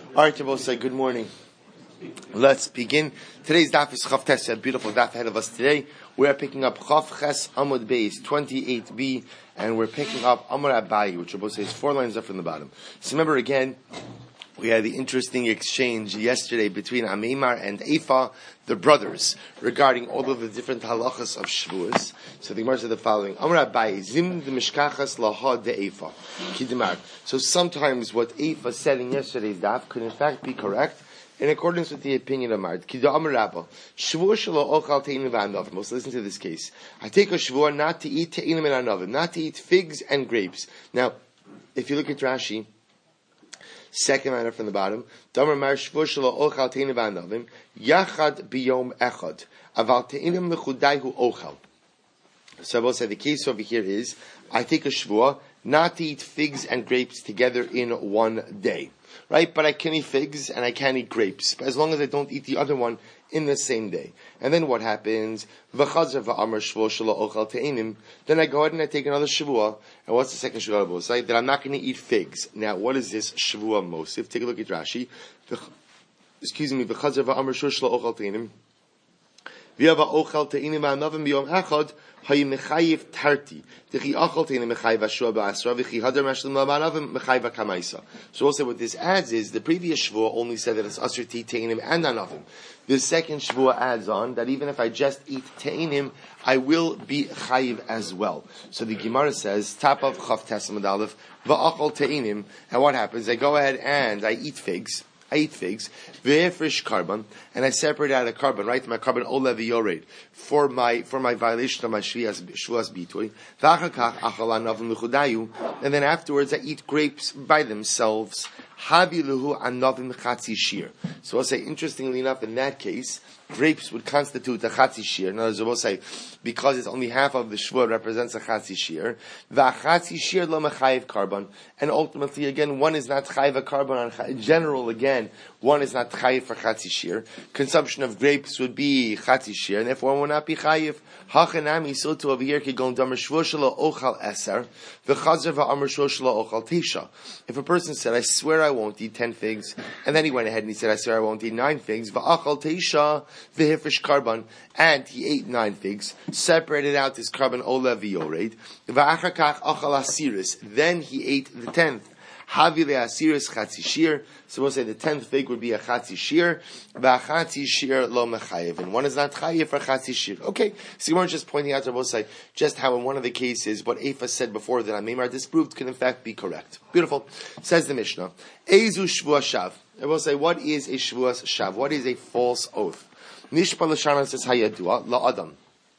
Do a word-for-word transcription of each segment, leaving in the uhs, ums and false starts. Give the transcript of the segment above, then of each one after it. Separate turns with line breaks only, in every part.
All right, Rabbi, say good morning. Let's begin. Today's daf is Chav Tes, a beautiful daf ahead of us today. We are picking up Chav Ches Amud Beis twenty-eight b, and we're picking up Amar Abayi, which Rabbi says four lines up from the bottom. So remember again, we had the interesting exchange yesterday between Amimar and Eifa, the brothers, regarding all of the different halachas of Shavuos. So the Gemara said the following: Amar Abayi, Zim de Mishkachas Laha de Eifa, Kidemar. So sometimes what Eifa said in yesterday's daf could in fact be correct, in accordance with the opinion of Mard. Kida Amar Rabba, Shavuot shelo ochal te'inim v'anavim. Let's listen to this case. I take a Shavuot not to eat te'inim and anavim, not to eat figs and grapes. Now, if you look at Rashi, second line from the bottom, Damar Mar Shavuot shelo ochal te'inim v'anavim, yachad biyom echad, aval te'inim lechudaihu ochal. So I will say the case over here is, I take a Shavuot not to eat figs and grapes together in one day. Right, but I can eat figs and I can eat grapes, as long as I don't eat the other one in the same day. And then what happens? Then I go ahead and I take another Shavua. And what's the second Shavua? Say that I'm not going to eat figs. Now, what is this Shavua Mosif? Take a look at Rashi. Excuse me. Hayimechayiv tarti. Dechi achol teine mechayiv ashua ba'asra v'chi hadar mashlim la'manavim mechayiv ha'kamaisa. So also what this adds is, the previous shvua only said that it's asr to eat teinim and anavim. The second shvua adds on that even if I just eat teinim, I will be chayiv as well. So the Gemara says, top of Chav Tes Amud Aleph, va'achol teinim, and what happens? I go ahead and I eat figs. I eat figs, ve'efresh carbon, and I separate out a carbon, right? My carbon olev yored for my for my violation of my shvuas bitui. And then afterwards, I eat grapes by themselves. Haviluhu anavim chatzi shir. So I'll say, interestingly enough, in that case, grapes would constitute a chatzi shir. In other words, we'll say, because it's only half of the shvur represents a chatzi shir. V'chatzi shir lo mechayiv carbon. And ultimately, again, one is not chayiv a carbon on in general. Again, one is not chayiv for chatzi shir. Consumption of grapes would be chatzi shir, and therefore one will not be chayiv. Hachanami, so to over here, kigon damer shvur shelo ochal eser, v'chazer v'amer shvur shelo ochal tisha. If a person said, I swear I won't eat ten figs, and then he went ahead and he said, I swear I won't eat nine figs, v'achal tisha v'hifresh carbon, and he ate nine figs, separated out his carbon olev yored, v'achakach achal asiris, then he ate the tenth. Havile asiris chatzi shir. So we'll say the tenth fig would be a chatzi shir. V'chatzi shir lo mechayev. And one is not chayev for chatzi shir. Okay. So we're just pointing out to both sides just how in one of the cases what Eifa said before that Amimar disproved could in fact be correct. Beautiful. Says the Mishnah. Eizu shvua shav. I will say, what is a shvua shav? What is a false oath? Nishpa l'shana says hayadua la adam.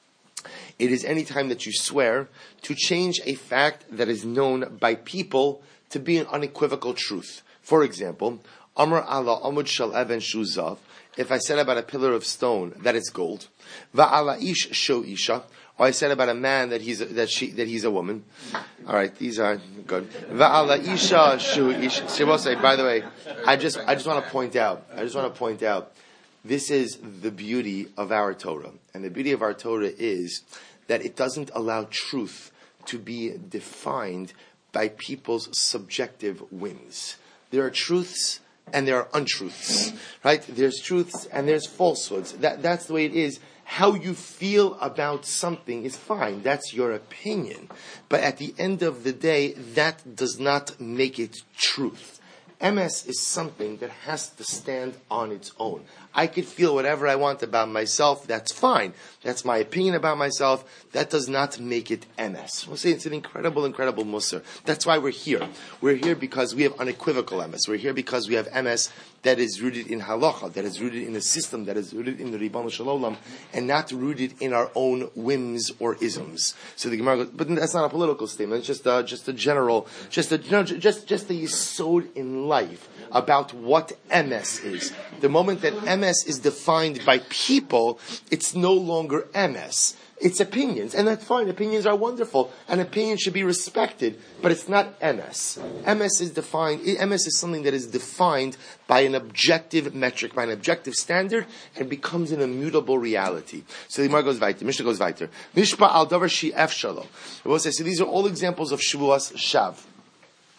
It is any time that you swear to change a fact that is known by people to be an unequivocal truth. For example, Amar ala amud shel even shuzav. If I said about a pillar of stone that it's gold, va'ala ish sho isha, or I said about a man that he's a, that she that he's a woman. All right, these are good. Va'ala isha sho isha. So we'll say, by the way, I just I just want to point out. I just want to point out. This is the beauty of our Torah, and the beauty of our Torah is that it doesn't allow truth to be defined by people's subjective whims. There are truths and there are untruths, right? There's truths and there's falsehoods. That, that's the way it is. How you feel about something is fine. That's your opinion. But at the end of the day, that does not make it truth. M S is something that has to stand on its own. I could feel whatever I want about myself. That's fine. That's my opinion about myself. That does not make it M S. We'll say it's an incredible, incredible Musar. That's why we're here. We're here because we have unequivocal M S. We're here because we have M S that is rooted in halacha, that is rooted in a system, that is rooted in the Ribbon Shalom, and not rooted in our own whims or isms. So the Gemara goes, but that's not a political statement. It's just a, just a general, just a, no, just just a yisod in life about what M S is. The moment that M S is defined by people, it's no longer M S. It's opinions, and that's fine. Opinions are wonderful, and opinions should be respected, but it's not M S. M S is defined, M S is something that is defined by an objective metric, by an objective standard, and becomes an immutable reality. So the Gemara goes weiter, Mishnah goes weiter. Mishpa al davar shi ef shalo. It will say, so these are all examples of Shavuos Shav.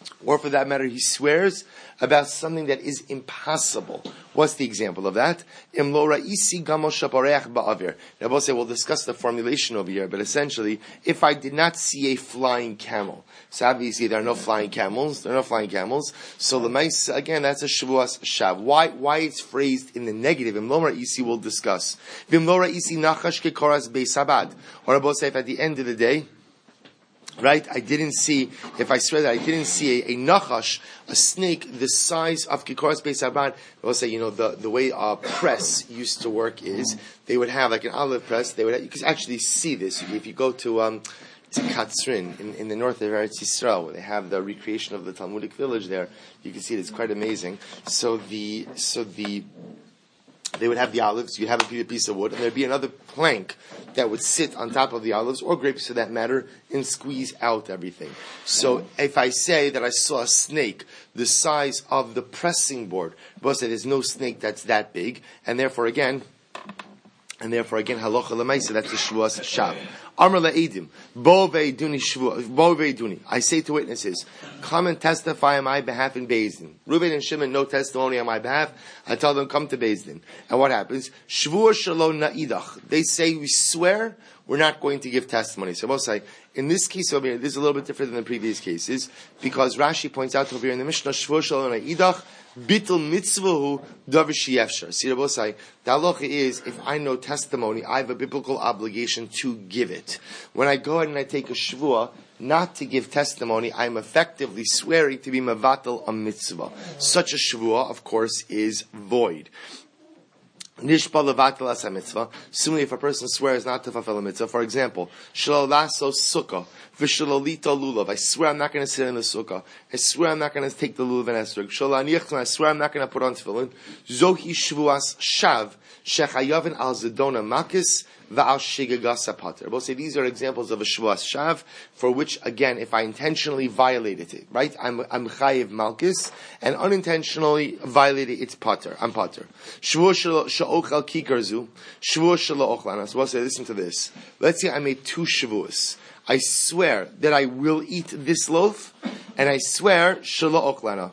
or for that matter, he swears about something that is impossible. What's the example of that? Im lo ra'isi gamo shapareach ba'avir. Now, we'll say we'll discuss the formulation over here, but essentially, if I did not see a flying camel, so obviously there are no flying camels, there are no flying camels, so the mice, again, that's a shavuas shav. Why, why it's phrased in the negative? Im lo ra'isi we'll discuss. Im lo ra'isi nachash kekoras beisabad. Or we'll say if at the end of the day, right, I didn't see, if I swear that I didn't see a, a nachash, a snake the size of Kikoras Beis Abad, we'll say, you know, the, the way a press used to work is, they would have like an olive press, they would have, you can actually see this, if you go to, um, to Katzrin, in, in the north of Eretz Yisrael, where they have the recreation of the Talmudic village there, you can see it, it's quite amazing. So the, so the, they would have the olives, you'd have a piece of wood, and there'd be another plank that would sit on top of the olives, or grapes for that matter, and squeeze out everything. So if I say that I saw a snake the size of the pressing board, but say there's no snake that's that big, and therefore again, and therefore again, halacha l'maisa, that's the shvuas shav. Amar la'edim, bo ve'eduni shvu, bo ve'eduni. I say to witnesses, come and testify on my behalf in Beis Din. Reuben and Shimon, no testimony on my behalf. I tell them, come to Beis Din. And what happens? Shvur shalom na'idach. They say, we swear, we're not going to give testimony. So I will say, in this case over here, this is a little bit different than the previous cases, because Rashi points out over here in the Mishnah, Shvur shalom na'idach, Bitul mitzvahu davar sheyefshar. See, Rabbi say, the halacha is, if I know testimony, I have a biblical obligation to give it. When I go ahead and I take a shvuah, not to give testimony, I'm effectively swearing to be mevatel a mitzvah. Such a shvuah, of course, is void. Nishpa levatel as a mitzvah. Similarly, if a person swears not to fulfill a mitzvah, for example, shalalaso sukkah, v'shalalita lulav. I swear I'm not going to sit in the sukkah. I swear I'm not going to take the lulav and esrog. Shalanichtan. I swear I'm not going to put on tefillin. Zohi shvuas shav shechayavin al zedona makis v'al shigagasa pater. We'll say these are examples of a shvuas shav for which, again, if I intentionally violated it, right? I'm I'm chayiv malkis and unintentionally violated its pater. I'm pater. Shvuas sha'ochal kikarzu. Shvuas sha'ochlan. So we'll say, listen to this. Let's say I made two shvuas. I swear that I will eat this loaf, and I swear shelo oklana.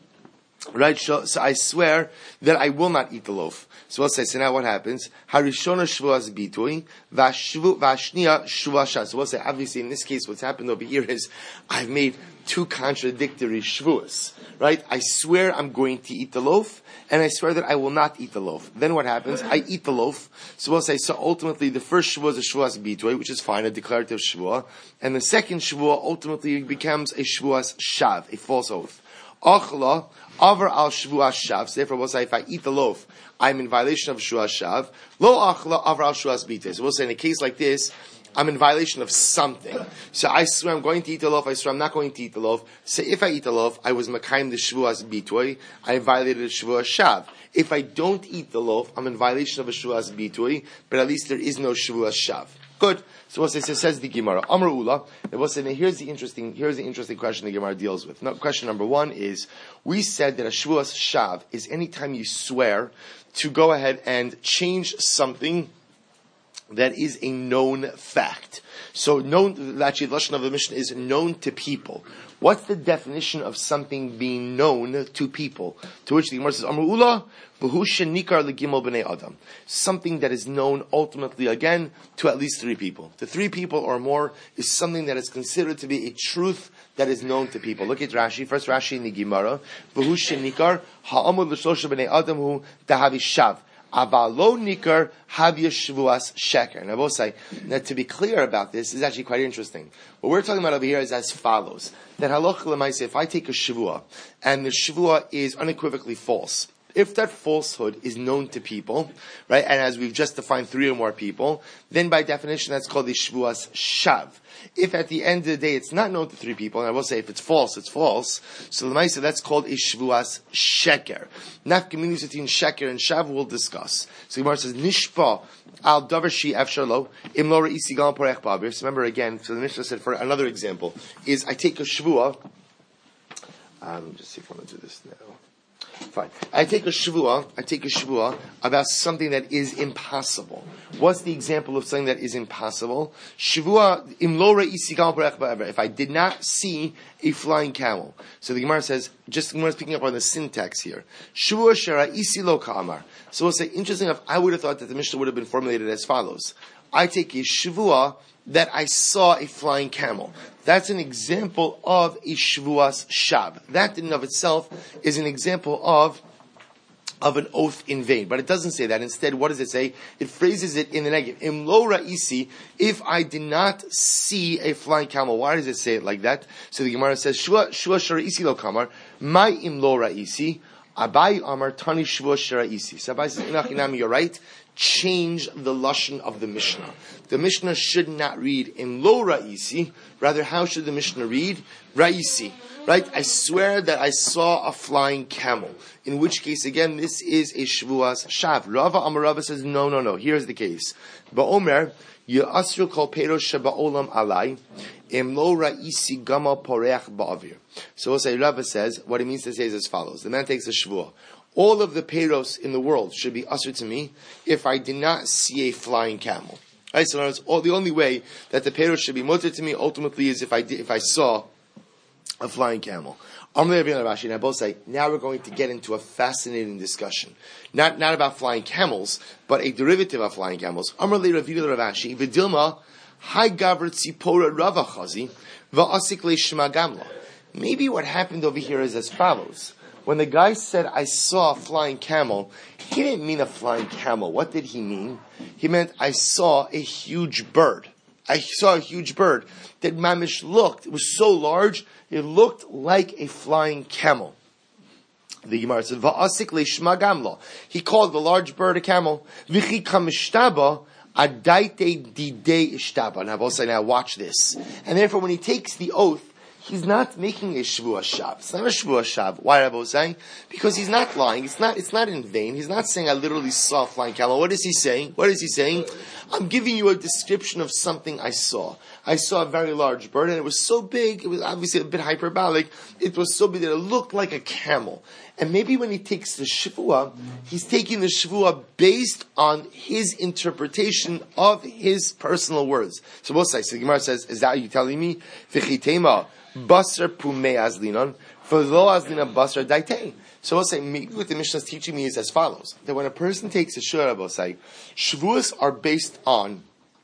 Right? So I swear that I will not eat the loaf. So we'll say, so now what happens? Harishona shvuas bitui, vashvu vashnia shvuasha. So we'll say, obviously in this case, what's happened over here is I've made two contradictory shvuas. Right? I swear I'm going to eat the loaf, and I swear that I will not eat the loaf. Then what happens? I eat the loaf. So we'll say, so ultimately the first shvuah is a shvuas bitui, which is fine, a declarative shvuah, and the second shvuah ultimately becomes a shvuas shav, a false oath. Achla, over al shvuas shav. So therefore we'll say, if I eat the loaf, I'm in violation of shvuas shav. Lo achla, over al shvuas bitui. So we'll say, in a case like this, I'm in violation of something. So I swear I'm going to eat the loaf, I swear I'm not going to eat the loaf. So if I eat the loaf, I was makayim the shvuas bitui, I violated the shvuas shav. If I don't eat the loaf, I'm in violation of a shvuas bitui, but at least there is no shvuas shav. Good. So we'll say, so says the Gemara, Amar Ula, and we'll say, now here's the interesting, here's the interesting question the Gemara deals with. Now, question number one is, we said that a shvuas shav is any time you swear to go ahead and change something that is a known fact. So known, actually the lashon of the Mishnah is known to people. What's the definition of something being known to people? To which the Gemara says, Amar Ula, v'hu shenikar legimel b'nei adam. Something that is known ultimately, again, to at least three people. To three people or more is something that is considered to be a truth that is known to people. Look at Rashi. First Rashi in the Gemara. V'hu shenikar ha'amud l'shlosha b'nei adam hu dahavi shav. Avalo nikar havya shvuas sheker. And I will say, now to be clear about this is actually quite interesting. What we're talking about over here is as follows. That halacha l'maaseh, if I take a shvua, and the shvua is unequivocally false, if that falsehood is known to people, right, and as we've just defined three or more people, then by definition that's called the shvuas shav. If at the end of the day it's not known to three people, and I will say if it's false, it's false, so the Maisa, that's called a shvuas sheker. Nafkaminus between sheker and shav we'll discuss. So Gemara says, Nishpa al davar shi efshalo im lo re'isi gam porech ba'avir. So remember again, so the Mishnah said for another example, is I take a shvua, um, just see if I want to do this now. Fine. I take a shvua, I take a shvua about something that is impossible. What's the example of something that is impossible? Shvua, imlora isigal barech. If I did not see a flying camel. So the Gemara says, just the Gemara is picking up on the syntax here. Shvua shara isi lo ka'amar. So we'll say, interesting enough, I would have thought that the Mishnah would have been formulated as follows. I take a shvua that I saw a flying camel. That's an example of a shvuas shav. That in and of itself is an example of of an oath in vain. But it doesn't say that. Instead, what does it say? It phrases it in the negative. Im lo ra'isi, if I did not see a flying camel. Why does it say it like that? So the Gemara says, shua shua shara'isi lo kamar, my im lo ra'isi, Abai Amar Tani Shvua Sharaisi. So Abai says, Inachinami, you're right. Change the lashon of the Mishnah. The Mishnah should not read in lo ra'isi. Rather, how should the Mishnah read? Ra'isi. Right? I swear that I saw a flying camel. In which case, again, this is a shvuas shav. Rava Amar Rava says, no, no, no. Here's the case. Ba'omer, Ya'asru kol peros sheba'olam alai. Im lo ra'isi gama poreach ba'avir. So we'll say, Rava says, what it means to say is as follows. The man takes a shvuah. All of the peros in the world should be usher to me if I did not see a flying camel. Right? So it's all, the only way that the peros should be mutter to me ultimately is if I did, if I saw a flying camel. Amr Rabbi and Rashi, and I both say, now we're going to get into a fascinating discussion. Not, not about flying camels, but a derivative of flying camels. Amr Rabbi and Rashi, V'dilma, Hai Gavr Tzipora Rava Chazi, V'asik Le Shema Gamla. Maybe what happened over here is as follows. When the guy said, I saw a flying camel, he didn't mean a flying camel. What did he mean? He meant, I saw a huge bird. I saw a huge bird that Mamish looked. It was so large, it looked like a flying camel. The Gemara says, Va'asik le'shma gamlo. He called the large bird a camel. V'chi kamishtaba adaite didei ishtaba. Now, both say, now watch this. And therefore, when he takes the oath, he's not making a shvuah shav. It's not a shvuah shav. Why, Rabbi was saying? Because he's not lying. It's not, it's not in vain. He's not saying, I literally saw a flying camel. What is he saying? What is he saying? I'm giving you a description of something I saw. I saw a very large bird, and it was so big, it was obviously a bit hyperbolic, it was so big that it looked like a camel. And maybe when he takes the shvuah, he's taking the shvuah based on his interpretation of his personal words. So both sides. So the Gemara says, is that you telling me? V'chitema basar pumei azlinon, v'lo azlinon basar daitei. So we'll say, maybe what the Mishnah is teaching me is as follows. That when a person takes a shvuah, we'll say, shvuahs are based on,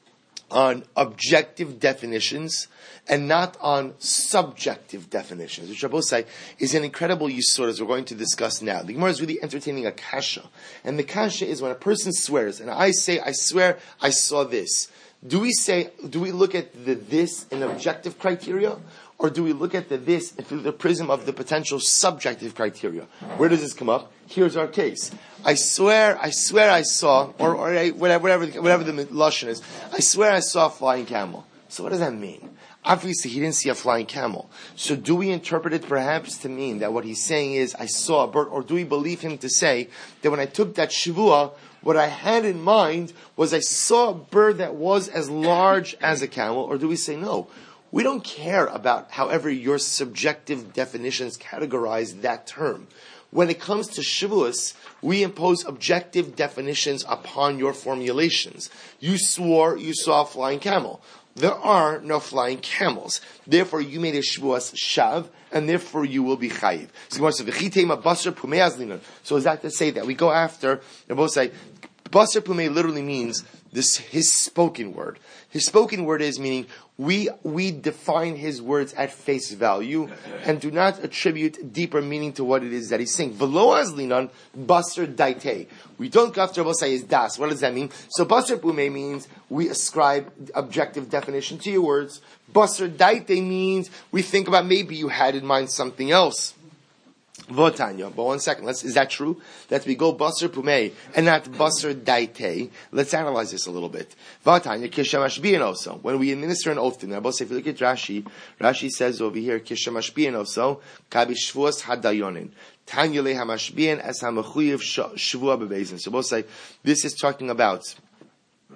on objective definitions and not on subjective definitions, which Rabbi say is an incredible yisur, as we're going to discuss now. The Gemara is really entertaining a kasha. And the kasha is when a person swears, and I say, I swear I saw this. Do we say, do we look at the this in objective criteria? Or do we look at the this through the prism of the potential subjective criteria? Where does this come up? Here's our case. I swear, I swear I saw, or, or I, whatever, whatever, whatever the lashon is, I swear I saw a flying camel. So what does that mean? Obviously, he didn't see a flying camel. So do we interpret it perhaps to mean that what he's saying is, I saw a bird, or do we believe him to say that when I took that shvuah, what I had in mind was I saw a bird that was as large as a camel, or do we say no? We don't care about however your subjective definitions categorize that term. When it comes to shvuas, we impose objective definitions upon your formulations. You swore you saw a flying camel. There are no flying camels. Therefore, you made a shvuas shav, and therefore you will be chayiv. So is that to say that we go after, and both say, basar pumei literally means this his spoken word. His spoken word is meaning we we define his words at face value and do not attribute deeper meaning to what it is that he's saying. V'lo azlinan basar daite. We don't go after say is das. What does that mean? So basar pumei means we ascribe objective definition to your words. Basar daite means we think about maybe you had in mind something else. Votanya. But one second, let's, is that true? That we go basar pumei and not basar daite. Let's analyze this a little bit. Votanya, kishamashbiyan also. When we administer an oath to them, if you look at Rashi, Rashi says over here, kishamashbiyan also, kabi shvuas hadayonin. Tanya le hamashbiyan as hamachuyev shvua bebezin. So both say, this is talking about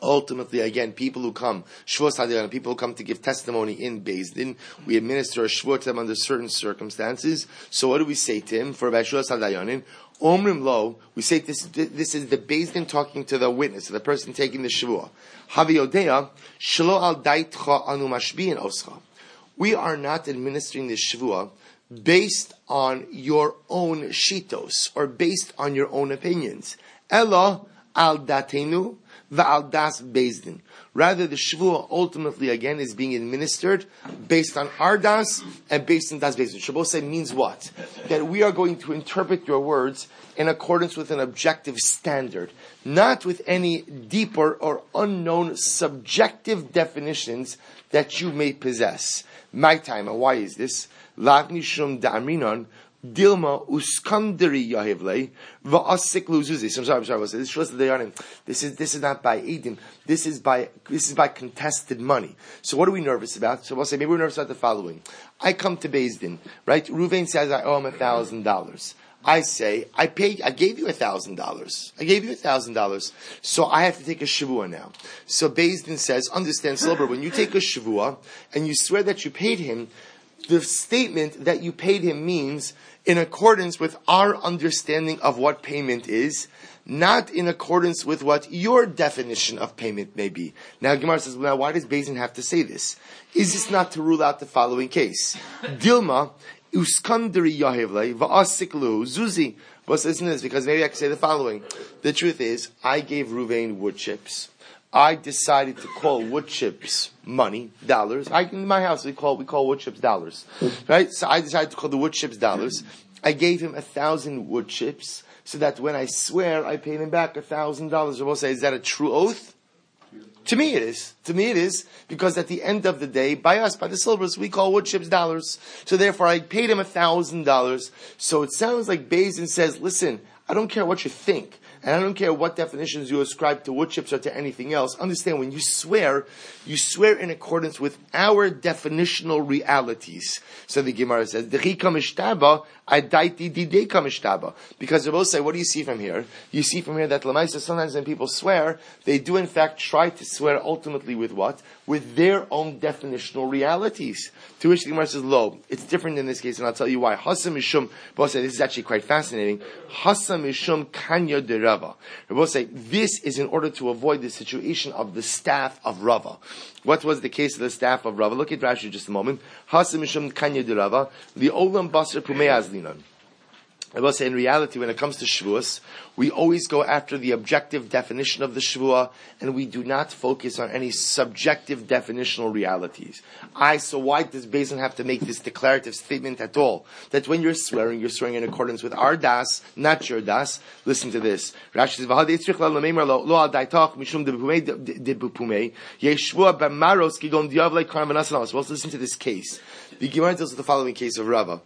Ultimately, again, people who come, Shavuos Hadayan, people who come to give testimony in Beis Din, we administer a Shavuot to them under certain circumstances. So what do we say to him for Shavuos Hadayanin? Omrim lo, we say this, this is the Beis Din talking to the witness, to the person taking the Shavuot. Havi Yodea, Shelo al daitcha anu mashbi'in oscha. We are not administering the Shavuot based on your own shitos, or based on your own opinions. Ella al datenu, Va'al das Beis Din. Rather, the Shavuot ultimately again is being administered based on our das and based on das Beis Din. Shavuot say means what? That we are going to interpret your words in accordance with an objective standard, not with any deeper or unknown subjective definitions that you may possess. My time, and why is this? Lav nishum da'aminon. Dilma uskanderi yahivle va'asik luzuzi. I'm sorry, I'm sorry. This is this is this is not by edim. This is by this is by contested money. So what are we nervous about? So we'll say maybe we're nervous about the following. I come to Beis Din, right? Ruvain says I owe him a thousand dollars. I say I paid. I gave you a thousand dollars. I gave you a thousand dollars. So I have to take a shavua now. So Beis Din says, understand, Silber, when you take a shavua and you swear that you paid him, the statement that you paid him means in accordance with our understanding of what payment is, not in accordance with what your definition of payment may be. Now, Gemara says, well, now why does Beis Din have to say this? Is this not to rule out the following case? Dilma, uskanderi yahivle, va'asiklu, zuzi. What's this? Because maybe I can say the following. The truth is, I gave Ruvain wood chips. I decided to call wood chips money, dollars. I, in my house, we call we call wood chips dollars, right? So I decided to call the wood chips dollars. I gave him a thousand wood chips, so that when I swear, I paid him back a thousand dollars. I will say, is that a true oath? To me, it is. To me, it is because at the end of the day, by us, by the Silvers, we call wood chips dollars. So therefore, I paid him a thousand dollars. So it sounds like Beis Din says, listen, I don't care what you think. And I don't care what definitions you ascribe to wood chips or to anything else. Understand, when you swear, you swear in accordance with our definitional realities. So the Gemara says, because they both say, what do you see from here? You see from here that Lamaisa, sometimes when people swear, they do in fact try to swear ultimately with what? With their own definitional realities. To which the Gemara says, lo, it's different in this case, and I'll tell you why. Hasa mishum, both say, this is actually quite fascinating. Hasa mishum kanya de Rava. They both say, this is in order to avoid the situation of the staff of Rava. What was the case of the staff of Rava? Look at Rashi just a moment. Hasa mishum kanya de Rava, the olam basar pumei azlinan. I will say, in reality, when it comes to Shavuos, we always go after the objective definition of the Shavuah, and we do not focus on any subjective definitional realities. I, so why does Beis Din have to make this declarative statement at all? That when you're swearing, you're swearing in accordance with our das, not your das. Listen to this. Rashi says, "V'hadei tzrich la l'meimer lo lo al daitach mishum de bupumei yeshvua b'maros kigon diavlei karm v'nasanos." Well, let's listen to this case. The Gemara tells us the following case of Rava.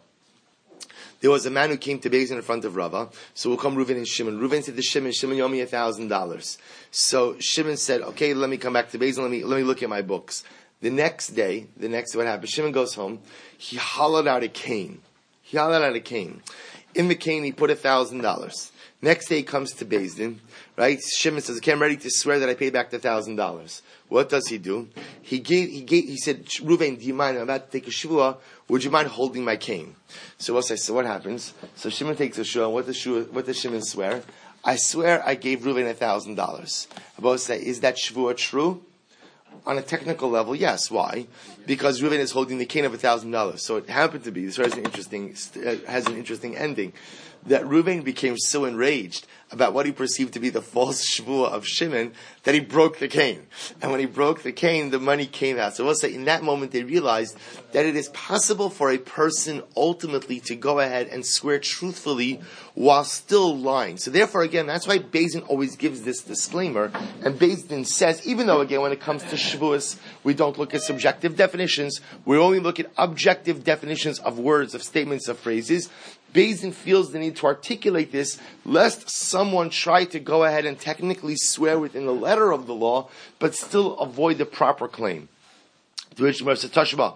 There was a man who came to Beis Din in front of Rava. So we'll come Reuven and Shimon. Reuven said to Shimon, Shimon, you owe me a thousand dollars. So Shimon said, okay, let me come back to Beis Din. Let me, let me look at my books. The next day, the next day, what happened? Shimon goes home. He hollowed out a cane. He hollowed out a cane. In the cane, he put a thousand dollars. Next day, he comes to Beis Din, right? Shimon says, okay, I'm ready to swear that I paid back the thousand dollars. What does he do? He gave, he gave, he said, Reuven, do you mind? I'm about to take a shvuah. Would you mind holding my cane? So we'll say, so what happens? So Shimon takes a shvuah. What does Shimon, what does Shimon swear? I swear I gave Reuven a thousand dollars. I both say, is that shvuah true? On a technical level, yes. Why? Because Reuven is holding the cane of a thousand dollars. So it happened to be, this has an interesting, has an interesting ending, that Reuven became so enraged about what he perceived to be the false shvuah of Shimon that he broke the cane. And when he broke the cane, the money came out. So we'll say in that moment they realized that it is possible for a person ultimately to go ahead and swear truthfully while still lying. So therefore, again, that's why Beis Din always gives this disclaimer. And Beis Din says, even though, again, when it comes to shvuahs, we don't look at subjective definitions, we only look at objective definitions of words, of statements, of phrases. Beis Din feels the need to articulate this, lest someone try to go ahead and technically swear within the letter of the law, but still avoid the proper claim. To which Gemara says, Tashba,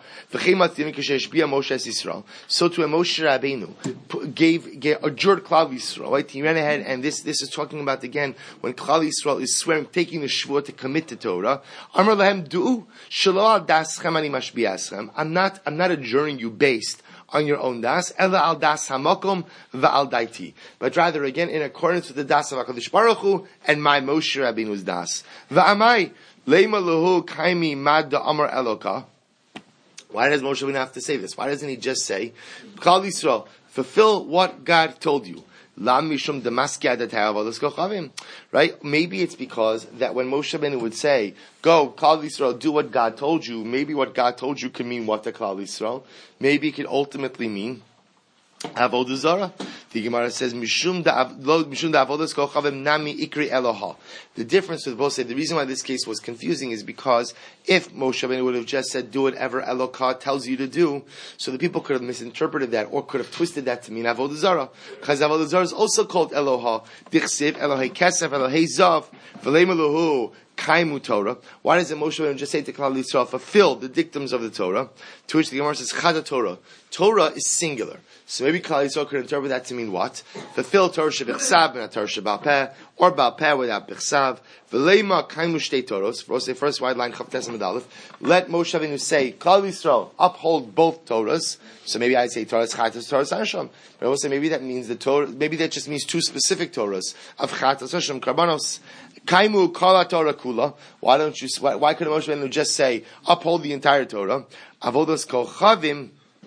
so to a Moshe Rabbeinu gave, gave adjured Klal Yisrael, right? He ran ahead, and this this is talking about again when Klal Yisrael is swearing, taking the shvua to commit to Torah. Amar lahem du shelo al daschem ani mashbiaschem. I'm not I'm not adjuring you based on your own das, ela al das hamakom va'al daiti, but rather again in accordance with the das of HaKadosh Baruch Hu and my Moshe Rabbeinu's das. Va'amai leima luhu kaimi mad da amar eloka. Why does Moshe Rabbeinu have to say this? Why doesn't he just say, Klal Yisrael, fulfill what God told you? Lam mishum demaskiyad avodas kochavim. Right? Maybe it's because that when Moshe Rabbeinu would say, go, Klal Yisrael, do what God told you, maybe what God told you could mean what to Klal Yisrael. Maybe it could ultimately mean Avodah Zarah. The Gemara says, Mishum da avodas kochavim nami ikri Eloha. The difference with both, the reason why this case was confusing is because if Moshe Rabbeinu would have just said, do whatever Eloka tells you to do, so the people could have misinterpreted that or could have twisted that to mean Avodah Zarah. Because Avodah Zarah is also called Eloha. Dichsiv, Elohei Kesef, Elohei Zav, V'leim Elohu, Kaimu Torah. Why does the Moshe Rabbeinu just say to Klal Yisrael, fulfill the dictums of the Torah? To which the Gemara says, Chada Torah. Torah is singular. So maybe Klal Yisrael could interpret that to mean what? Fulfill Torah shebichsav and Torah shebal peh, or bal peh without bichsav. V'leima kaimu shtei Toros. For the first wide line, Chavtes Amud Aleph. Let Moshe Rabbeinu say, Klal Yisrael, uphold both Torahs. So maybe I'd say Torah Chatas, Torah Hashem. But I will say maybe that means the Torah. Maybe that just means two specific Torahs of Chatas Hashem Karbanos. Kaimu kala Torah kula. Why don't you? Why, why couldn't Moshe Rabbeinu just say uphold the entire Torah? Avodas kochavim.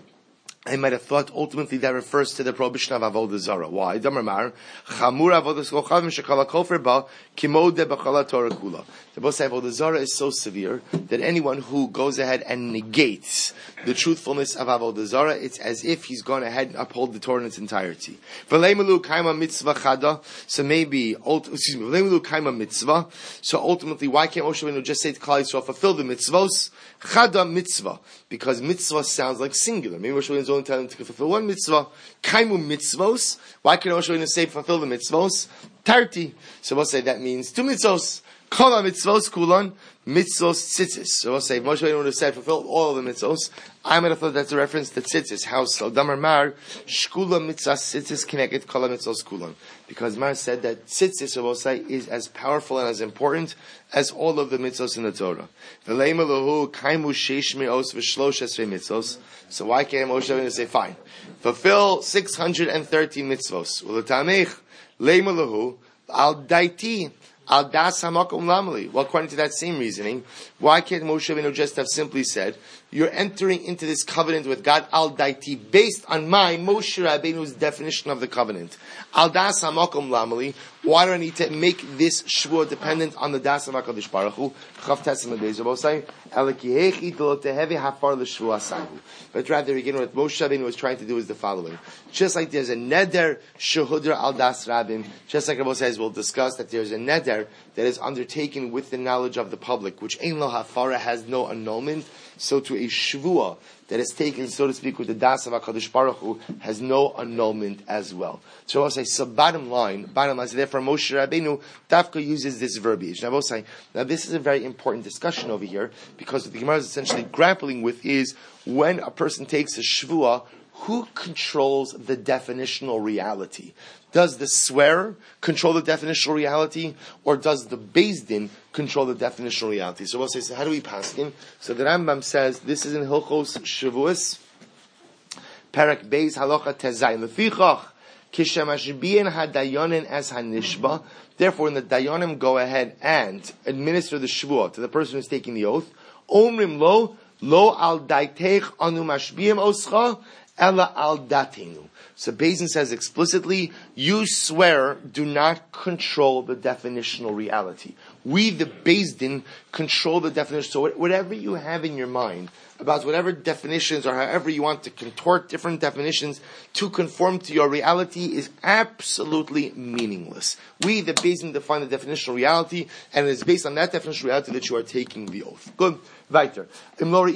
I might have thought ultimately that refers to the prohibition of Avodah Zarah. Why? Damar Chamur Avodas Kochavim Shekala Kofer Ba Kimod De B'Chala Torah Kula. The both say Avodah Zarah is so severe that anyone who goes ahead and negates the truthfulness of Avodah Zarah, it's as if he's gone ahead and uphold the Torah in its entirety. V'leimelu Kaima Mitzvah Chada. So maybe, excuse me, V'leimelu Kaima Mitzvah. So ultimately, why can't Moshe Rabbeinu just say to Klal Yisrael, fulfill the mitzvos? Chada Mitzvah. Because mitzvah sounds like singular. Maybe Moshe Rabbeinu is only telling him to fulfill one mitzvah. Kaimu mitzvos. Why can Moshe Rabbeinu say fulfill the mitzvos? Tarti. So we'll say that means two mitzvos. Kol mitzvos kulan mitzvos tzitzis. So we'll say Moshe Rabbeinu would have said fulfill all of the mitzvos. I might have thought that's a reference to tzitzis. How so? Damar Mar shkula mitzvos tzitzis connected kol mitzvos kulan. Because Mar said that tzitzis, so we'll say, is as powerful and as important as all of the mitzvos in the Torah. V'leim elohu kaimu sheish me'os v'shlosh esrei mitzvos. So why can't Moshe Rabbeinu say fine, fulfill six hundred and thirteen mitzvos? U'letamech leim elohu al daiti. Al das hamakom lamali. Well, according to that same reasoning, why can't Moshe Rabbeinu just have simply said, you're entering into this covenant with God, al daiti, based on my Moshe Rabbeinu's definition of the covenant. Al das hamakom lamali. Why do I need to make this shvua dependent on the das of HaKadosh Baruch Hu? Chav Tesem Adezabosai. Elikihechi delo tehevi hafar l'shvua sahu. But rather, again, what Moshe Rabbeinu was trying to do is the following. Just like there's a neder shehudra al das rabbin, just like Rabbi says, we'll discuss that there's a neder that is undertaken with the knowledge of the public, which ein lo hafara, has no annulment. So to a shvua that is taken, so to speak, with the das of HaKadosh Baruch Hu, has no annulment as well. So I'll say, so bottom line, bottom line, so therefore Moshe Rabbeinu, Dafka uses this verbiage. Now I will say, now this is a very important discussion over here, because what the Gemara is essentially grappling with is, when a person takes a shvua, who controls the definitional reality? Does the swearer control the definitional reality, or does the Beis Din control the definitional reality? So we'll say, so how do we pass him? So the Rambam says, this is in Hilchos Shavuos, Perek Beis Halacha Tezayin. Lefichach, Kishemashbiyan hadayonin as hanishba. Therefore, when the dayonim go ahead and administer the shvuah to the person who's taking the oath, Omrim lo, lo al daitech anu mashbiyim oscha, ela al datenu. So Beis Din says explicitly, you swear, do not control the definitional reality. We, the Beis Din, control the definition. So whatever you have in your mind about whatever definitions or however you want to contort different definitions to conform to your reality is absolutely meaningless. We, the Beis Din, define the definitional reality, and it is based on that definitional reality that you are taking the oath. Good. Weiter. So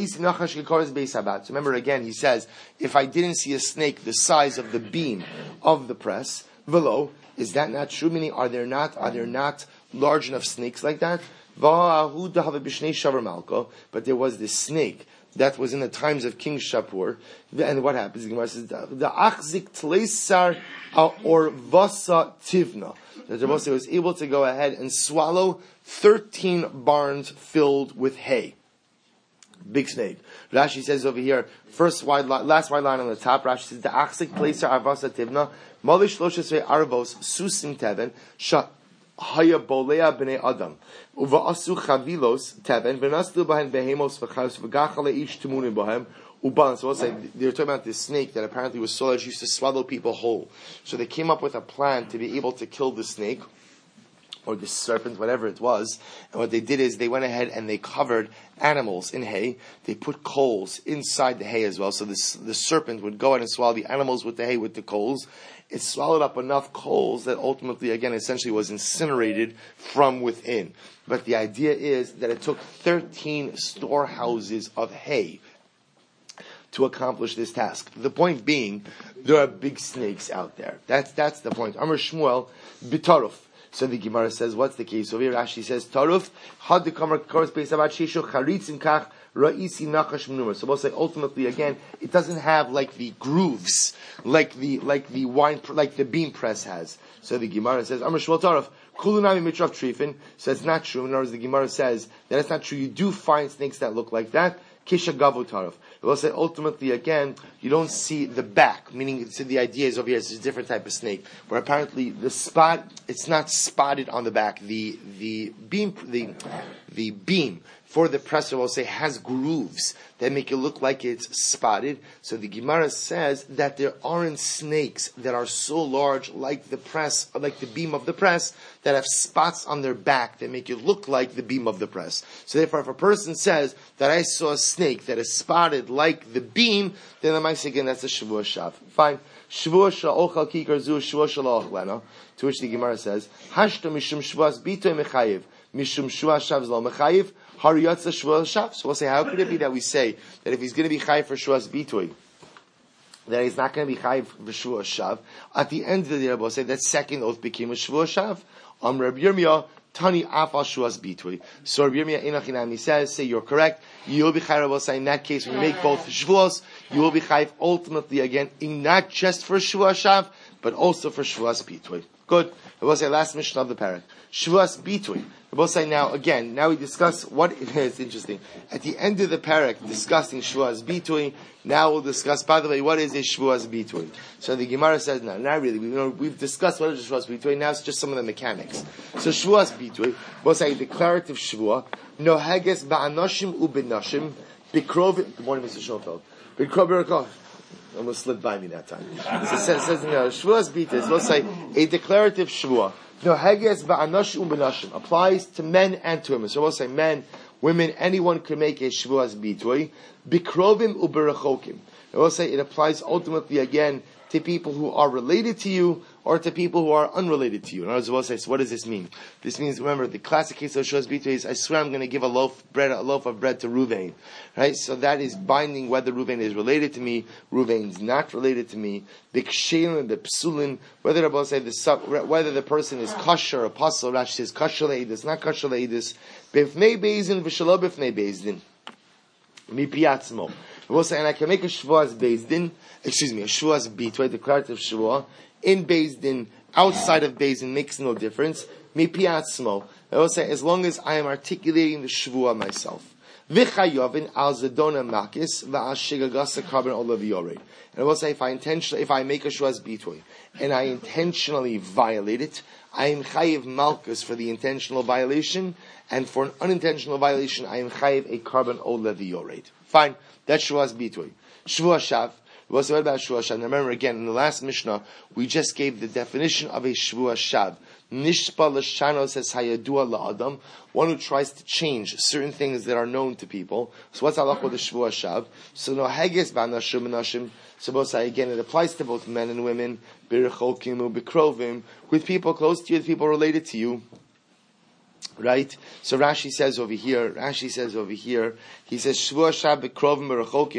remember again, he says, if I didn't see a snake the size of the beam of the press, velo, is that not true? Meaning, are there not, are there not large enough snakes like that? But there was this snake that was in the times of King Shapur. And what happens? The Gemara says, the achzik tleisar or vasa tivna. The Rebbe was able to go ahead and swallow thirteen barns filled with hay. Big snake. Rashi says over here, first wide line, last wide line on the top, Rashi says, the achzik tleisar avasa tivna, malish loshesvei arvos, susim teven, shat haya bolea b'nei adam. Uva'asu chavilos teven, v'nastu b'hen behemos v'chaus v'gachale ish timunim b'hem, uban. So we'll say, they're talking about this snake that apparently was so large, used to swallow people whole. So they came up with a plan to be able to kill the snake, or the serpent, whatever it was. And what they did is they went ahead and they covered animals in hay. They put coals inside the hay as well. So this, the serpent would go ahead and swallow the animals with the hay with the coals. It swallowed up enough coals that ultimately, again, essentially was incinerated from within. But the idea is that it took thirteen storehouses of hay to accomplish this task. The point being, there are big snakes out there. That's, that's the point. Amar Shmuel, bitaruf. So the Gemara says, what's the case? Over here, Rashi says, Taruf, had the kamar kors beis avat sheisho charitzim kach ra'isi nachash menumar. So we'll say, ultimately, again, it doesn't have like the grooves, like the like the wine, like the bean press has. So the Gemara says, Amar Shmuel Taruf, kulunami mitrav trifin. So it's not true. In other words, the Gemara says that it's not true. You do find snakes that look like that. Kisha gavu taruf. We'll say ultimately again, you don't see the back, meaning so the idea is over here, it's a different type of snake, where apparently the spot, it's not spotted on the back. The the beam the the beam for the presser, we'll say, has grooves that make it look like it's spotted. So the Gemara says that there aren't snakes that are so large like the press, like the beam of the press, that have spots on their back that make it look like the beam of the press. So therefore, if a person says that I saw a snake that is spotted like the beam, then I might say again that's a Shavua Shav. Fine. Shavua Sha'ochal Kikar Zu Shavua Sha'och. To which the Gemara says, Hashta Mishum Shavas Bitoy Mechayiv Mishum Shavua Shav Zlo Mechayiv Hariyatza Shavua Shav. So we'll say, how could it be that we say that if he's going to be Chayiv for Shavas Bitoy, that he's not going to be Chayiv for Shavua Shav? At the end of the day, we'll say that second oath became a Shavua Shav. Um, Rabbi Yirmiyah, Tani Afal Shuas Bitui. So Rabbi Yirmiyah Inachinami says, say you're correct. You will be chayiv. We'll say in that case, when you make both Shavuos, you will be chayiv ultimately again, in not just for Shavua Shav, but also for Shuas Bitui. Good. We'll say last mission of the parak. Shuas Bitui. We'll say now again. Now we discuss what it is. Interesting. At the end of the parak, discussing Shuas Bitui. Now we'll discuss. By the way, what is a Shuas Bitui? So the Gemara says, no, not really. We, you know, we've discussed what is a Shuas Bitui. Now it's just some of the mechanics. So Shuas Bitui. We'll say declarative Shvua. No hages ba'anoshim u'benashim bikrovim. Good morning, Mister Schoenfeld. Bikrovim. Almost slipped by me that time. So it says, says you know, Shvuas Bitis, we'll say, a declarative Shvua. No, Heges ba'anosh u'benashim applies to men and to women. So we'll say men, women, anyone can make a Shvuas Bitui. Bikrovim u'berachokim. And we'll say it applies ultimately again to people who are related to you or to people who are unrelated to you. In other words, we'll say, so what does this mean? This means, remember, the classic case of Shuas Bitui is, I swear I'm going to give a loaf bread, a loaf of bread to Ruvain. Right? So that is binding whether Ruvain is related to me, Ruvain's not related to me. Bikshelin, the psulin, whether the say the whether the person is kosher, apostle, Rashi says kosher leidus, not kosher leidus. Bifnei bezdin v'shalo bifnei bezdin. Mi piatzmo. We'll say, and I can make a Shvuas Bezdin, excuse me, a Shvuas Bitui, declarative Shvua, in Bezdin, outside of Bezdin, makes no difference. Mi piatzmo. I will say, as long as I am articulating the Shvua myself. V'chayovin al zedona makis v'al shigagasa carbon olav yored. And I will say, if I intentionally, if I make a Shvuas Bitui, and I intentionally violate it, I am chayiv malchus for the intentional violation, and for an unintentional violation, I am chayiv a carbon olav yored. Fine. That's Shuas Bitui. Shvua Shav. We'll say what about Shvua Shav? Now remember again, in the last Mishnah, we just gave the definition of a Shvua Shav. Nishpa l'shano says hayadua la'adam. One who tries to change certain things that are known to people. So what's halach with the Shvua Shav? So no hages ba'nashim b'nashim. So both say again, it applies to both men and women. B'rechokim u'bikrovim. With people close to you, with people related to you. Right? So Rashi says over here, Rashi says over here, he says, Shvua Shav b'krovim b'rechokim,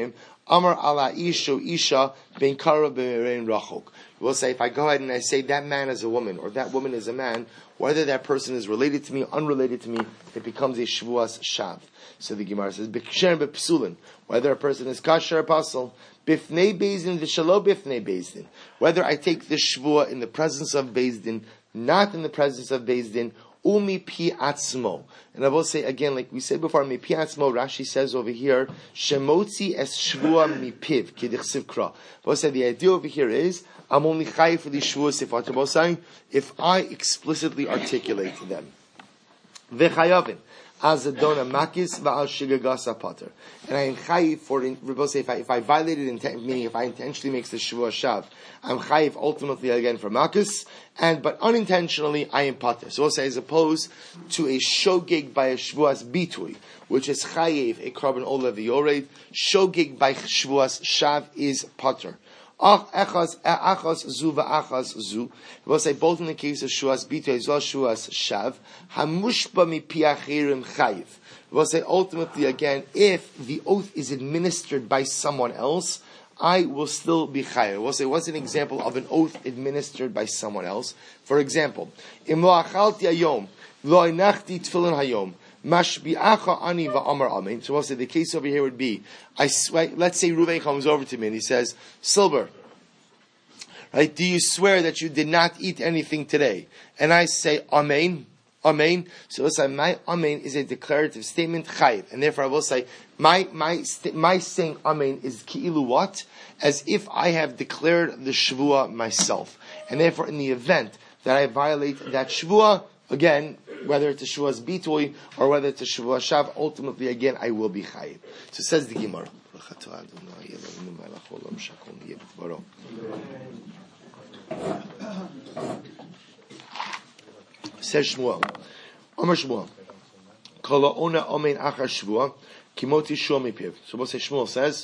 Amar ala isho isha ben kara be'erein rachok. We'll say, if I go ahead and I say that man is a woman, or that woman is a man, whether that person is related to me, unrelated to me, it becomes a shvuas shav. So the Gemara says, b'ksher b'psulin, whether a person is kasher or pasul, bifnei bezdin v'shalo bifnei bezdin, whether I take the shvua in the presence of bezdin, not in the presence of bezdin, umi pi atzmo. And I will say again, like we said before, mi pi atzmo, Rashi says over here, shemotzi es shvua mi piv, kidichsiv kra. I will say the idea over here is, I'm only chayiv for these shvuas if I'm saying, if I explicitly articulate them. V'chayavin. As a dona makis va'al shigagasa pater, and I am chayiv for. If I if I violated intent, meaning if I intentionally makes the shvua shav, I'm chayiv ultimately again for makis, and but unintentionally I am pater. So we'll say as opposed to a shogig by a shvuas bitui, which is chayiv a carbon olav yored, shogig by shvuas shav is pater. Ach echas achas zu va'achas zu. We'll say both in the case of shuas bito as well as shuas shav. Hamushba mi piachirim chayiv. We'll say ultimately again, if the oath is administered by someone else, I will still be chayiv. We'll say what's an example of an oath administered by someone else? For example, im lo achalti hayom lo einachti tefillin hayom. Mashbi'acha ani va'amar amen. So we'll say the case over here would be, I swear, let's say Reuven comes over to me and he says, Silver, right, do you swear that you did not eat anything today? And I say, Amen, Amen. So we'll say, my Amen is a declarative statement, chayiv. And therefore I will say, my, my, my saying Amen is ki'ilu what? As if I have declared the shvua myself. And therefore in the event that I violate that shvua, again, whether it's a shuas bitui or whether it's a shuas shav, ultimately again I will be chayiv. So says the Gemara. Says Shmuel, Amar Shmuel, Kala ona omein achar shvua kimoti shomi piv. So we'll say Shmuel says,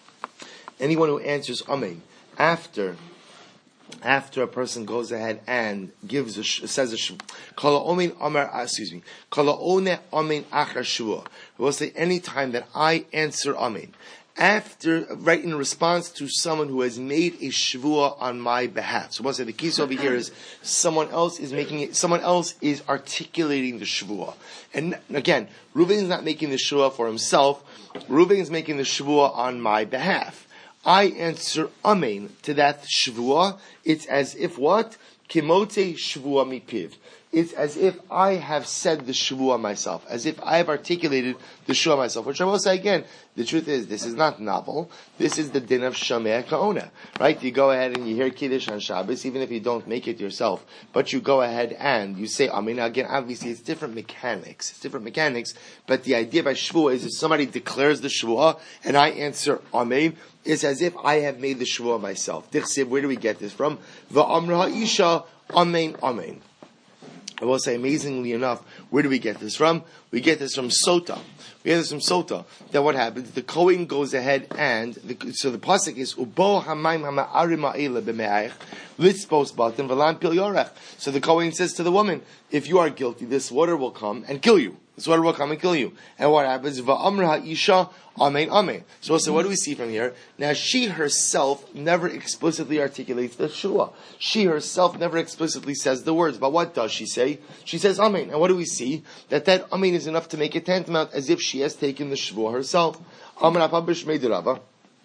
anyone who answers amen after. After a person goes ahead and gives a says a kala omen amar excuse me kala one amen achar shvua. We'll say any time that I answer amen after, right in response to someone who has made a shvua on my behalf. So we'll say the case over here is someone else is making it. Someone else is articulating the shvua, and again, Reuven is not making the shvua for himself. Reuven is making the shvua on my behalf. I answer amen to that shvua. It's as if what? Kimote shvua mipiv. It's as if I have said the shvua myself, as if I have articulated the shvua myself. Which I will say again, the truth is, this is not novel. This is the din of Shomei Ka'ona, right? You go ahead and you hear Kiddush on Shabbos, even if you don't make it yourself, but you go ahead and you say amen. Now again, obviously it's different mechanics. It's different mechanics, but the idea by shvua is if somebody declares the shvua and I answer amen, it's as if I have made the shvua myself. Dichsiv, where do we get this from? Va'amra ha'isha amen amen. I will say, amazingly enough, where do we get this from? We get this from Sota. We get this from Sota. That what happens? The Kohen goes ahead and, the, so the pasuk is, Ubo hamayim hama'arim ha'ela b'me'ayich, litzpos batim v'lam pil yorech. So the Kohen says to the woman, if you are guilty, this water will come and kill you. This water will come and kill you. And what happens? Va'amra ha'isha, amen, amen. So, so what do we see from here? Now, she herself never explicitly articulates the shua. She herself never explicitly says the words. But what does she say? She says amen. And what do we see? That that amen is enough to make it tantamount as if she has taken the shua herself. Amen Papa Shmei Rava.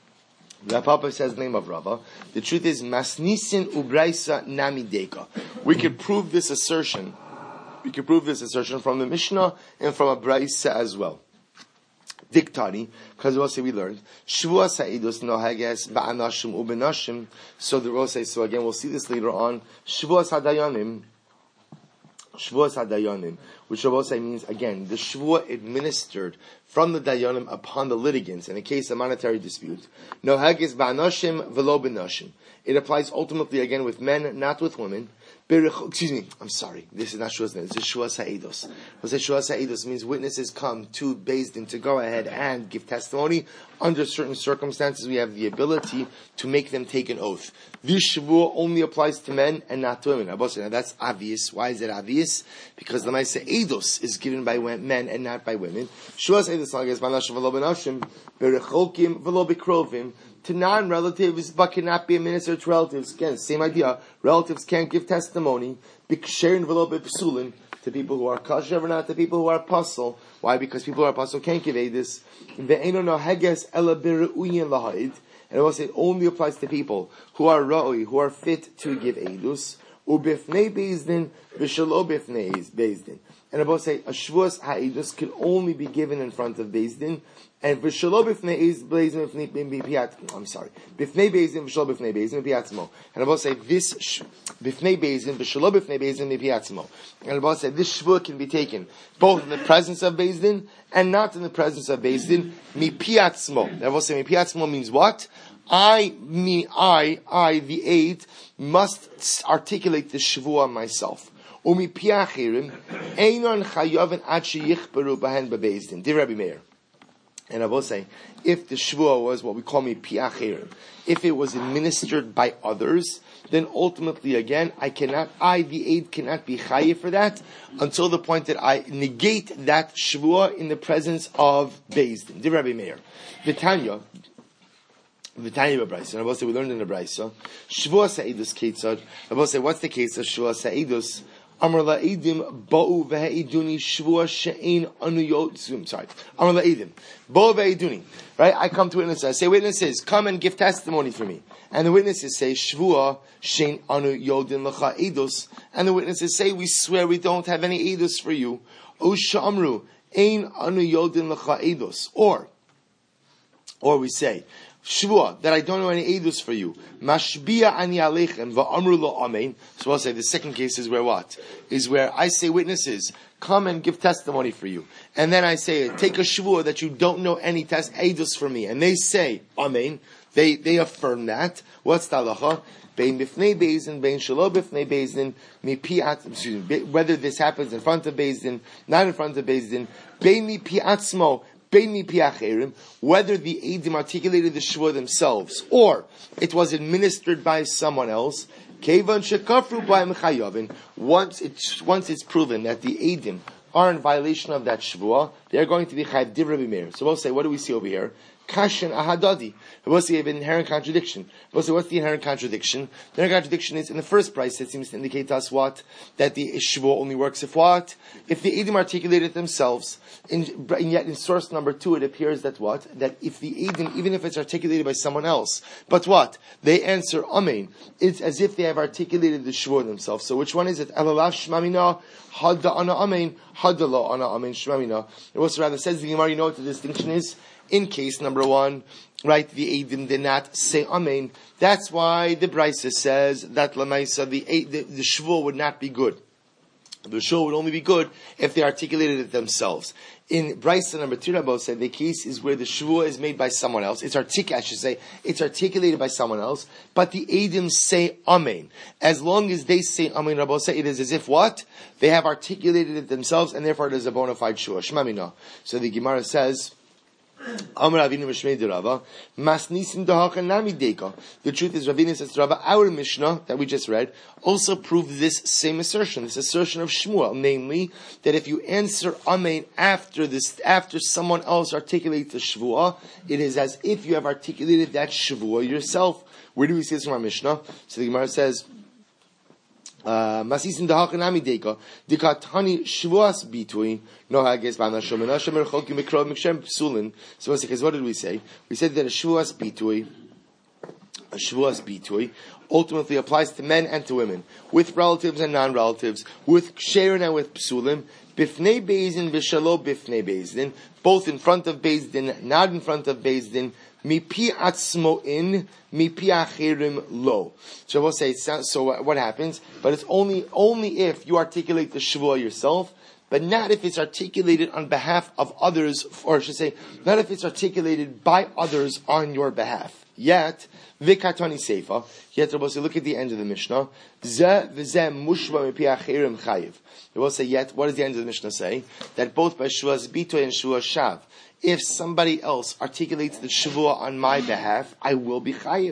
The Papa says the name of Rava. The truth is, Masnisin ubraisa namideka. We could prove this assertion. We can prove this assertion from the Mishnah and from a Braisa as well. Diktani, because we'll say we learned Shvua Sa'idus Nohages Ba'anashim Ubenashim. So the we'll say so again. We'll see this later on. Shvua Sadayanim, Shvua Sadayanim, which we'll say means again the Shvua administered from the Dayanim upon the litigants in a case of monetary dispute. Nohages Ba'anashim Velo Benashim. It applies ultimately again with men, not with women. Excuse me, I'm sorry. This is not Shuas Neidos. This is Shuas Ha'idos. We'll say Shuas Ha'idos means witnesses come to Beis Din to go ahead and give testimony. Under certain circumstances, we have the ability to make them take an oath. this Shavua only applies to men and not to women. Now that's obvious. Why is it obvious? Because the Maisa Eidos is given by men and not by women. Shuas Eidos Lagas Banashim V'lo Benashim Berechokim V'lo Bekrovim. To non-relatives, but cannot be a minister to relatives. Again, same idea. Relatives can't give testimony. Biksherin V'lo Bepsulin. To people who are kosher, or not to people who are apostle. Why? Because people who are apostle can't give Eidos. Ve'eno no Heges Ela Beru'uyin Laha'id. And it will say it only applies to people who are ra'oi, who are fit to give edus. Ubifnei bezdin, v'shalo bifnei bezdin. And it will say a shvuas ha'edus can only be given in front of bezdin, and v'shalo bifnei bezdin b'fnei piat. I'm sorry, bifnei bezdin v'shalo bifnei bezdin b'piatzmo. And it will say this bifnei bezdin v'shalo bifnei bezdin b'piatzmo. And it will say this shvuah can be taken both in the presence of bezdin and not in the presence of bezdin. Mi piatzmo. That will say mi piatzmo means what? I, me, I, I, the aid, must articulate the shvuah myself. Umi piachirim, einon chayovin ad sheyichberu bahen bebezdin. Dear Rabbi Meir. And I will say, if the shvuah was what we call me piachirim, if it was administered by others, then ultimately again, I cannot, I, the aid, cannot be chayiv for that until the point that I negate that shvuah in the presence of bezdin. Dear Rabbi Meir. V'tanya, V'tanya b'brayso. And I will say, we learned in the brayso. Shvuah sa'idus ketzad. I will say, what's the case of shvuah sa'idus? Amar la'edim ba'u v'ha'iduni shvuah she'ein anu yotzum. Sorry. Amar la'edim ba'u v'ha'iduni. Right? I come to witnesses. I say, witnesses, come and give testimony for me. And the witnesses say, shvuah she'ein anu yodin l'cha edus. And the witnesses say, we swear we don't have any edus for you. O sha'amru ein anu yodin l'cha edus. Or, or we say, shvuah, that I don't know any edus for you. Mashbiya ani aleichem va'amru lo amen. So I'll say the second case is where what? Is where I say witnesses, come and give testimony for you. And then I say, take a shvuah that you don't know any test edus for me. And they say, amen. They, they affirm that. What's the halacha? Bein bifnei bezdin, bein shelo bifnei bezdin, mi piat, excuse me, whether this happens in front of bezdin, not in front of bezdin, bein mi piatzmo, whether the Eidim articulated the Shvuah themselves or it was administered by someone else, once it's, once it's proven that the Eidim are in violation of that Shvuah, they're going to be Chayav Divrei Rabbi Meir. So we'll say, what do we see over here? Kashin ahadadi. We'll see an inherent contradiction. We'll say, what's the inherent contradiction? The inherent contradiction is, in the first place, it seems to indicate to us what? That the Shvuah only works if what? If the Eidim articulated themselves. In, and yet in source number two, it appears that what? That if the Eidim, even if it's articulated by someone else, but what? They answer Amen. It's as if they have articulated the Shvuah themselves. So which one is it? Elalav shmamina, hadda ana Amen, hadda lo ana Amen shmamina. It also rather says the Gemara, you know what the distinction is? In case number one, right, the Eidim did not say Amen. That's why the Brisa says that Lamaisa, the, the, the Shvuah would not be good. The Shvuah would only be good if they articulated it themselves. In Brisa number two, Rabbi said the case is where the Shvuah is made by someone else. It's artic- I should say, it's articulated by someone else, but the Eidim say Amen. As long as they say Amen, Rabbi said, it is as if what? They have articulated it themselves, and therefore it is a bona fide Shvuah. Shmamina. So the Gemara says, the truth is, Ravina says to Rava, our Mishnah that we just read also proved this same assertion, this assertion of Shmuel, namely that if you answer Amen after this, after someone else articulates the Shvuah, it is as if you have articulated that Shvuah yourself. Where do we see this from our Mishnah? So the Gemara says, Masisin dahachanami deka dikatani shvuas bitui no hages bana shomena shemer chokim mikrov mikshem psulin. So what did we say? We said that a shvuas bitui, a shvuas bitui, ultimately applies to men and to women, with relatives and non-relatives, with ksherin and with psulim, bifnei bezdin v'shalo bifnei bezdin, both in front of bezdin, not in front of bezdin. Mipi atzmo in, mipi achirim lo. So we'll say, so what happens? But it's only, only if you articulate the Shvuah yourself, but not if it's articulated on behalf of others, or I should say, not if it's articulated by others on your behalf. Yet, vikatani seifa, yet we'll say, look at the end of the Mishnah, ze v'ze mushva mipi achirim chayiv. We will say, yet, what does the end of the Mishnah say? That both by Shvuas bitoy and Shvuas shav, if somebody else articulates the Shvuah on my behalf, I will be chayiv.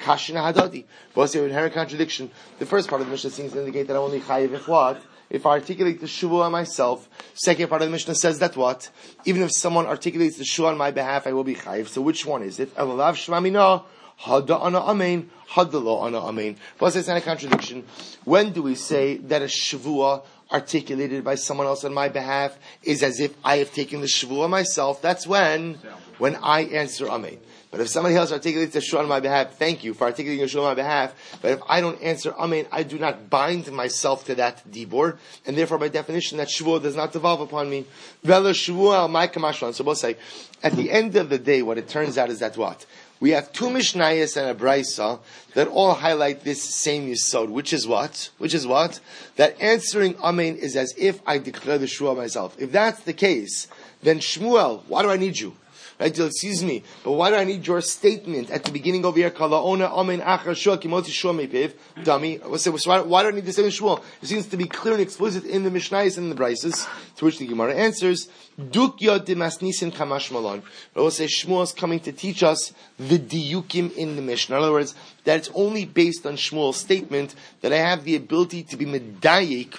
Kashina hadadi. But an inherent contradiction. The first part of the Mishnah seems to indicate that I'm only chayiv if what? If I articulate the shuvah myself. Second part of the Mishnah says that what? Even if someone articulates the shuvah on my behalf, I will be chayiv. So which one is it? Elalav shmamina, hada ana amein, hada lo ana amein. But it's not a contradiction. When do we say that a shuvah articulated by someone else on my behalf is as if I have taken the shvuah myself? That's when, when I answer amen. But if somebody else articulates the shvuah on my behalf, thank you for articulating the shvuah on my behalf. But if I don't answer amen, I do not bind myself to that dibor, and therefore by definition that shvuah does not devolve upon me. Vela shvuah al my kamashlan. So we'll say, at the end of the day, what it turns out is that what? We have two Mishnayos and a Braisa that all highlight this same Yisod, which is what? Which is what? That answering Amen is as if I declare the Shua myself. If that's the case, then Shmuel, why do I need you? Right? Excuse me, but why do I need your statement at the beginning of here? Kalaona Amen Achar Shua Kimoti Shua Mepiv Dummy. Why do I need to say Shmuel? It seems to be clear and explicit in the Mishnayos and the Braises, to which the Gemara answers, Dukya Dimasnisin Kamash Malon. I will say Shmuel is coming to teach us the diukim in the Mishnah. In other words, that it's only based on Shmuel's statement that I have the ability to be medayik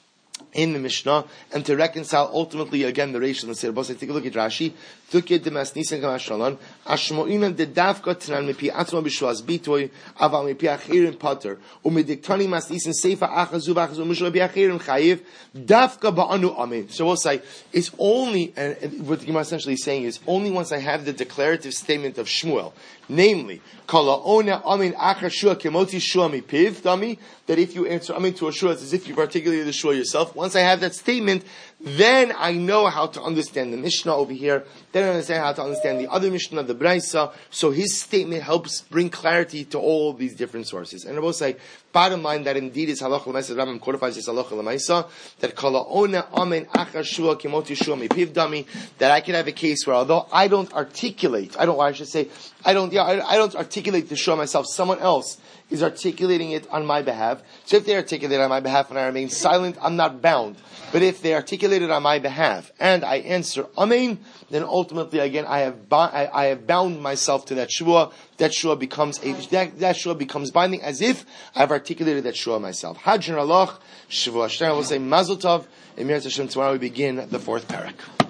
in the Mishnah and to reconcile ultimately again the Reish and the Serbos. Take a look at Rashi. Tuked demas nisan kamashalon ashmoinam de davka tnan mepi atzma b'shuas bitoy aval mepi achirim pater umidiktani mas nisan seifa achazu v'achazu mishlo mepi achirim chayiv davka ba'anu amen. So we'll say it's only, and what the Gemara essentially is saying is only once I have the declarative statement of Shmuel, namely kala ona amen achar shua kemoti shua mipiv dami, that if you answer amen to a shua, it's as if you've articulated the shua yourself. Once I have that statement, then I know how to understand the Mishnah over here. Then I understand how to understand the other Mishnah, the Braisa. So his statement helps bring clarity to all these different sources. And I will say, bottom line, that indeed is halacha l'maisa. The Rambam codifies this halacha l'maisa, that kala ona amen achar shua kimoti shua mipiv dami, that I can have a case where although I don't articulate, I don't, well, I should say, I don't, yeah, I, I don't articulate the shua myself, someone else is articulating it on my behalf. So if they articulate it on my behalf and I remain silent, I'm not bound. But if they articulate it on my behalf and I answer amen, then ultimately again I have ba- I, I have bound myself to that shua. That shua becomes a, that, that shua becomes binding as if I've articulated that shua myself. Hajjan Allah, Shavua Shtar will say Mazel Tov. And Mir Hashem, tomorrow we begin the fourth parak.